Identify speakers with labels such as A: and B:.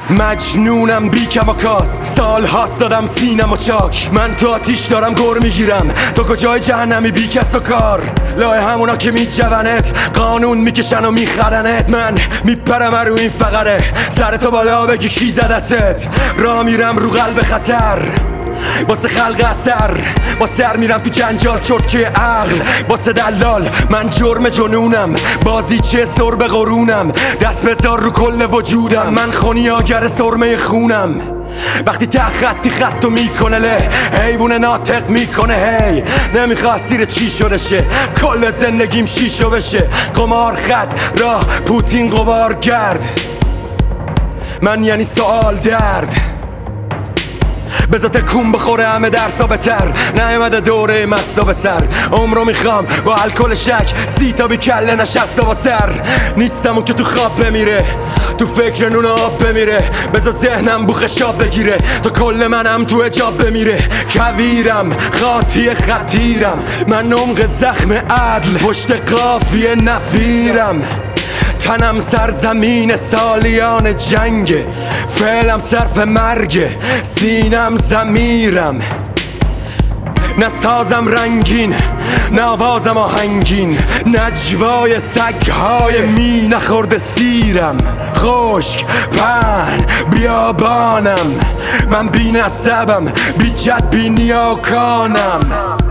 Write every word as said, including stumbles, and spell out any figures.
A: مجنونم بی کم و کاست، سال هاست دادم سینم و چاک. من تو آتیش دارم گر میگیرم، تو کجای جهنمی بی کس و کار. لای همونا که میجونت قانون میکشن و میخرنت. من میپرم رو این فقره، سر تو بالا بگی کی زدتت. را میرم رو قلب خطر واسه خلق اثر، با سر میرم تو جنجال چرتکه عقل واسه دلال. من جرم جنونم، بازی چه سر به قرونم. دست بذار رو کل وجودم، من خونیاگر سرمه خونم. وقتی ته خطی خطو میکنه له، حیوون ناطق میکنه هی. نمیخواد سیر چی شده شه، کل زندگیم شیشو بشه. قمار خط راه پوتین قبار گرد، من یعنی سوال درد. بذار تکون بخوره همه درسا بتر، نیومده دوره مستا به سر. عمرو میخوام با الکل شک، سی تا بی کله نشسته با سر. نیستم اون که تو خواب بمیره، تو فکر نون آب بمیره. بذار ذهنم بوخ شاب بگیره، تا کل منم تو اجاب بمیره. کویرم خاطی خطیرم، من عمق زخم عدل پشت قافیه نفیرم. تنم سرزمین سالیان جنگ، فعلم صرف مرگ، سینم زمیرم. نه سازم رنگین، نه آوازم آهنگین، نجوای سگهای می نخورده سیرم. خشک پهن بیابانم، من بی نسبم، بی جد بی نیاکانم.